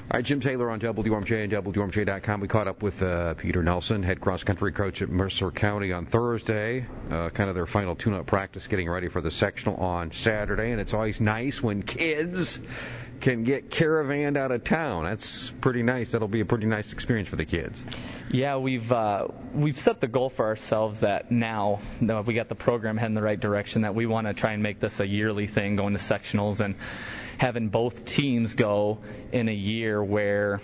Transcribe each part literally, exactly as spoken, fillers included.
All right, Jim Taylor on W M J and W M J dot com. We caught up with uh, Peter Nelson, head cross-country coach at Mercer County on Thursday, uh, kind of their final tune-up practice, getting ready for the sectional on Saturday. And it's always nice when kids can get caravanned out of town. That's pretty nice. That'll be a pretty nice experience for the kids. Yeah, we've uh, we've set the goal for ourselves that now that we got the program heading in the right direction, that we want to try and make this a yearly thing, going to sectionals and having both teams go in a year where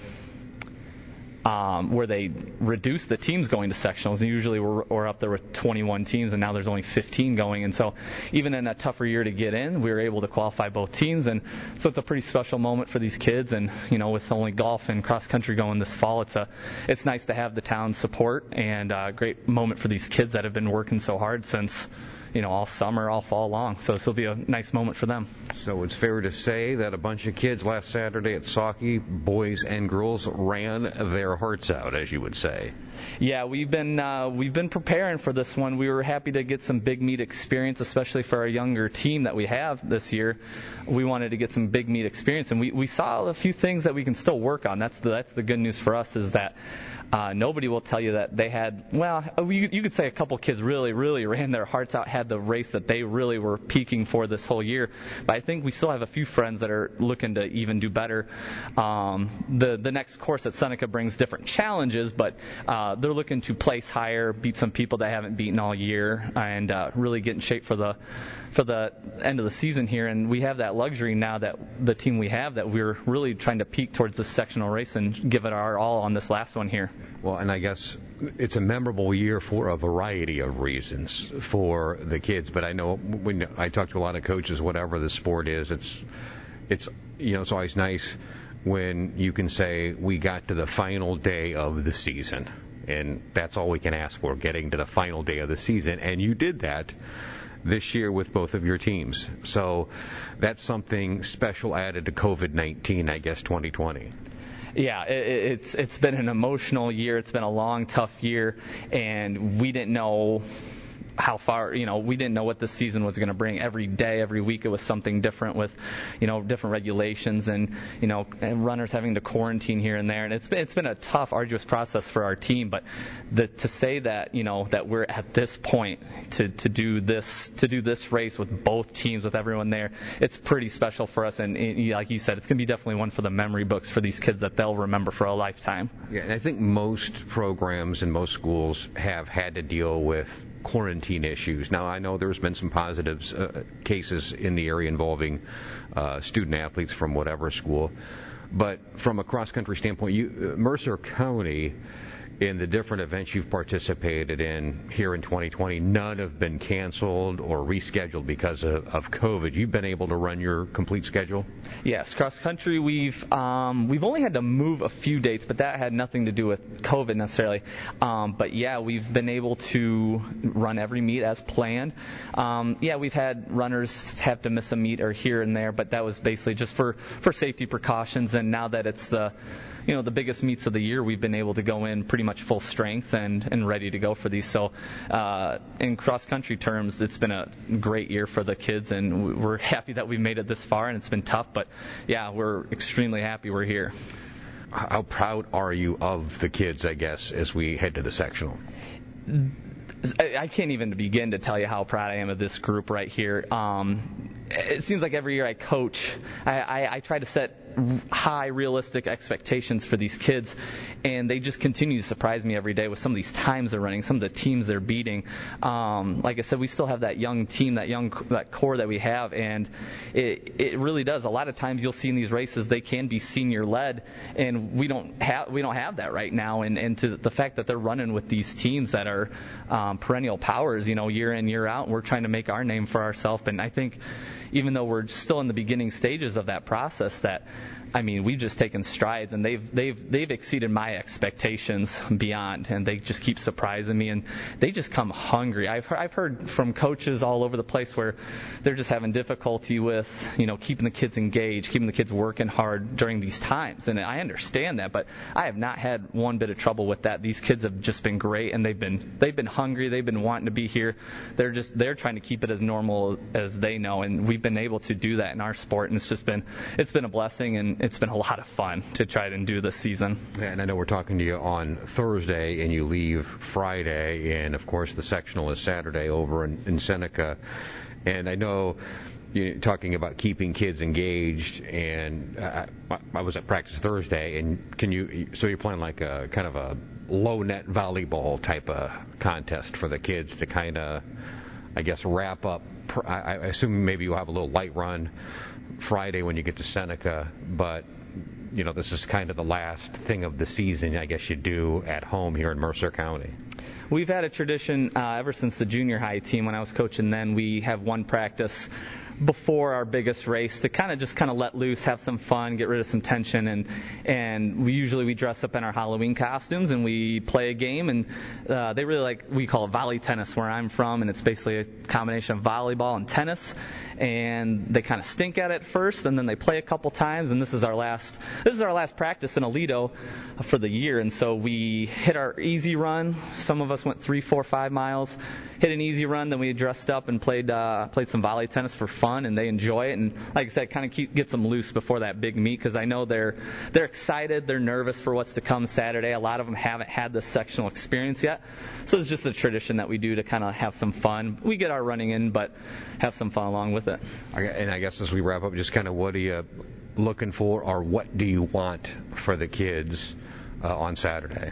um, where they reduce the teams going to sectionals. And usually we're, we're up there with twenty-one teams, and now there's only fifteen going. And so even in a tougher year to get in, we were able to qualify both teams. And so it's a pretty special moment for these kids. And, you know, with only golf and cross country going this fall, it's a it's nice to have the town's support, and a great moment for these kids that have been working so hard since, you know, all summer, all fall long. So this will be a nice moment for them. So it's fair to say that a bunch of kids last Saturday at Sauckie, boys and girls, ran their hearts out, as you would say. Yeah, we've been uh, we've been preparing for this one. We were happy to get some big meet experience, especially for our younger team that we have this year. We wanted to get some big meet experience, and we, we saw a few things that we can still work on. That's the that's the good news for us, is that uh, nobody will tell you that they had, well, you, you could say a couple kids really, really ran their hearts out, had the race that they really were peaking for this whole year. But I think we still have a few friends that are looking to even do better. Um, the the next course at Seneca brings different challenges, but uh, they're looking to place higher, beat some people they haven't beaten all year, and uh, really get in shape for the for the end of the season here. And we have that luxury now, that the team we have, that we're really trying to peak towards this sectional race and give it our all on this last one here. Well, and I guess it's a memorable year for a variety of reasons for the kids. But I know when I talk to a lot of coaches, whatever the sport is, it's it's you know it's always nice when you can say we got to the final day of the season. And that's all we can ask for, getting to the final day of the season. And you did that this year with both of your teams. So that's something special added to COVID nineteen, I guess, twenty twenty. Yeah, it, it's it's been an emotional year. It's been a long, tough year, and we didn't know how far, you know, we didn't know what this season was going to bring. Every day, every week, it was something different with, you know, different regulations and, you know, and runners having to quarantine here and there. And it's been, it's been a tough, arduous process for our team. But the, to say that, you know, that we're at this point to, to do this, to do this race with both teams, with everyone there, it's pretty special for us. And, and like you said, it's going to be definitely one for the memory books for these kids that they'll remember for a lifetime. Yeah, and I think most programs and most schools have had to deal with quarantine issues. Now, I know there's been some positives uh, cases in the area involving uh, student athletes from whatever school, but from a cross-country standpoint, you, uh, Mercer County, in the different events you've participated in here in twenty twenty, none have been canceled or rescheduled because of, of COVID. You've been able to run your complete schedule? Yes, cross country, we've um, we've only had to move a few dates, but that had nothing to do with COVID necessarily. Um, but yeah, we've been able to run every meet as planned. Um, yeah, we've had runners have to miss a meet or here and there, but that was basically just for, for safety precautions. And now that it's the you know, the biggest meets of the year, we've been able to go in pretty much full strength and, and ready to go for these. So uh, in cross-country terms, it's been a great year for the kids, and we're happy that we've made it this far, and it's been tough. But, yeah, we're extremely happy we're here. How proud are you of the kids, I guess, as we head to the sectional? I can't even begin to tell you how proud I am of this group right here. Um, it seems like every year I coach, I, I, I try to set high, realistic expectations for these kids, and they just continue to surprise me every day with some of these times they're running, some of the teams they're beating. Um, like I said, we still have that young team, that young that core that we have, and it it really does. A lot of times you'll see in these races they can be senior led, and we don't have we don't have that right now. And and to the fact that they're running with these teams that are um, perennial powers, you know, year in year out, and we're trying to make our name for ourselves. And I think, even though we're still in the beginning stages of that process, that I mean, we've just taken strides, and they've they've they've exceeded my expectations beyond, and they just keep surprising me, and they just come hungry. I've heard, I've heard from coaches all over the place where they're just having difficulty with, you know, keeping the kids engaged, keeping the kids working hard during these times, and I understand that, but I have not had one bit of trouble with that. These kids have just been great, and they've been they've been hungry, they've been wanting to be here. They're just they're trying to keep it as normal as they know, and we've been able to do that in our sport, and it's just been it's been a blessing, and it's been a lot of fun to try and do this season. And I know we're talking to you on Thursday, and you leave Friday, and of course the sectional is Saturday over in, in Seneca. And I know you're talking about keeping kids engaged, and I, I was at practice Thursday, and can you? So you're playing like a kind of a low net volleyball type of contest for the kids to kind of, I guess, wrap up. I, I assume maybe you'll have a little light run Friday when you get to Seneca, but you know this is kind of the last thing of the season, I guess you do at home here in Mercer County. We've had a tradition uh, ever since the junior high team when I was coaching. Then we have one practice before our biggest race to kind of just kind of let loose, have some fun, get rid of some tension, and and we usually we dress up in our Halloween costumes and we play a game, and uh, they really like, we call it volley tennis where I'm from, and it's basically a combination of volleyball and tennis, and they kind of stink at it first, and then they play a couple times, and this is our last this is our last practice in Aledo for the year, and so we hit our easy run. Some of us went three, four, five miles, hit an easy run, then we dressed up and played uh, played some volley tennis for fun, and they enjoy it, and like I said, kind of keep, gets them loose before that big meet, because I know they're they're excited, they're nervous for what's to come Saturday. A lot of them haven't had this sectional experience yet, so it's just a tradition that we do to kind of have some fun. We get our running in, but have some fun along with it. And I guess as we wrap up, just kind of what are you looking for, or what do you want for the kids uh, on Saturday?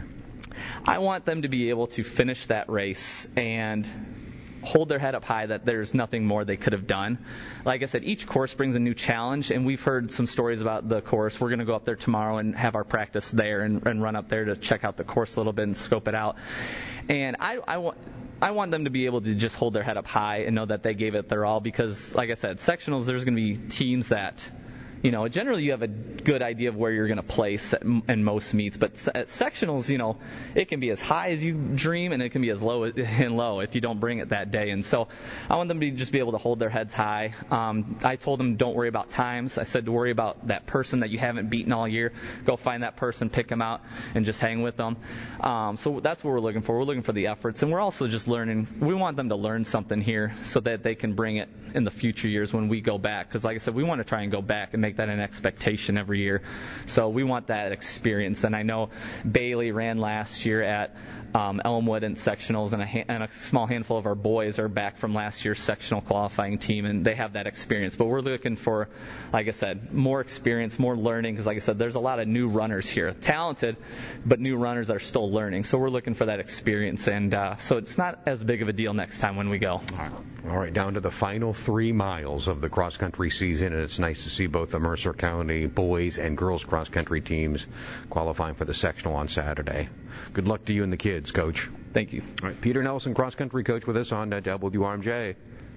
I want them to be able to finish that race and hold their head up high that there's nothing more they could have done. Like I said, each course brings a new challenge, and we've heard some stories about the course. We're going to go up there tomorrow and have our practice there and, and run up there to check out the course a little bit and scope it out. And I, I want I want them to be able to just hold their head up high and know that they gave it their all, because, like I said, sectionals, there's going to be teams that, you know, generally you have a good idea of where you're going to place in most meets, but at sectionals, you know, it can be as high as you dream and it can be as low and low if you don't bring it that day. And so I want them to just be able to hold their heads high. Um, I told them don't worry about times. I said to worry about that person that you haven't beaten all year. Go find that person, pick them out, and just hang with them. Um, so that's what we're looking for. We're looking for the efforts, and we're also just learning. We want them to learn something here so that they can bring it in the future years when we go back, because like I said, we want to try and go back and make that an expectation every year. So we want that experience. And I know Bailey ran last year at um, Elmwood in sectionals, and a, ha- and a small handful of our boys are back from last year's sectional qualifying team, and they have that experience. But we're looking for, like I said, more experience, more learning, because like I said, there's a lot of new runners here, talented, but new runners that are still learning. So we're looking for that experience, and uh, so it's not as big of a deal next time when we go. All right, down to the final three miles of the cross-country season, and it's nice to see both the Mercer County boys and girls cross-country teams qualifying for the sectional on Saturday. Good luck to you and the kids, Coach. Thank you. All right, Peter Nelson, cross-country coach, with us on uh, W R M J.